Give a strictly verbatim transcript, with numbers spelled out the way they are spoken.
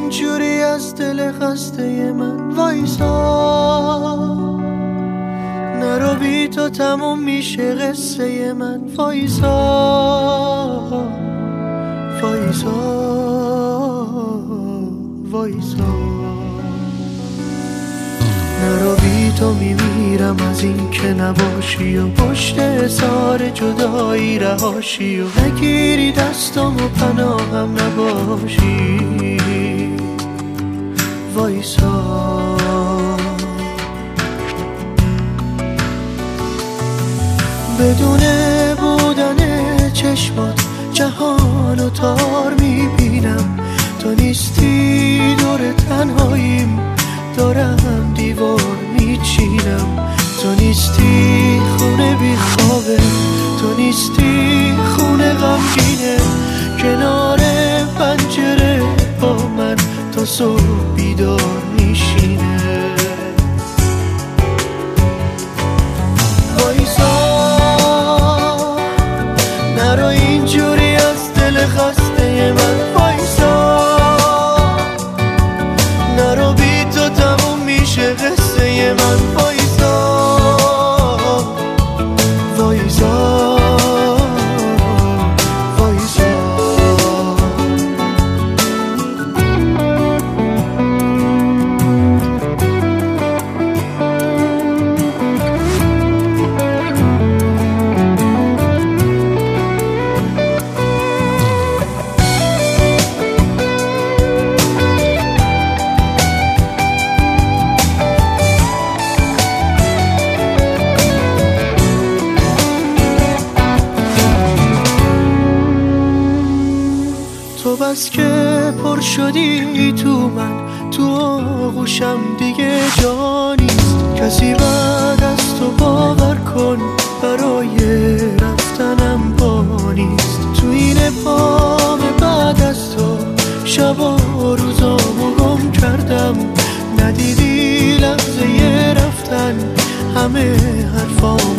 اینجوری از دل خسته من وایسا، نرو بی تو تموم میشه قصه من. وایسا وایسا وایسا، نرو بی تو میمیرم از این که نباشی و پشت حصار جدایی رهاشی و نگیری دستم و پناهم نباشی. وایسا بدون بودن چشمات جهانو تار میبینم، تو نیستی دور تنهاییم دارم دیوار میچینم. تو نیستی خونه بی خوابه، تو نیستی خونه غمگینه، کنار پنجره با من تا صبح بیدار میشینه. وایسا نرو اینجوری از دل خسته من. وایسا نرو بی تو تموم میشه قصه من. وایسا وایسا وایسا، تو بس که پر شدی تو من، تو آغوشم دیگه جا نیست. کسی بعد از تو باور کن برای رفتنم با نیست. تو این پام بعد از تو شب و روزامو گم کردم، ندیدی لحظه رفتن همه حرفام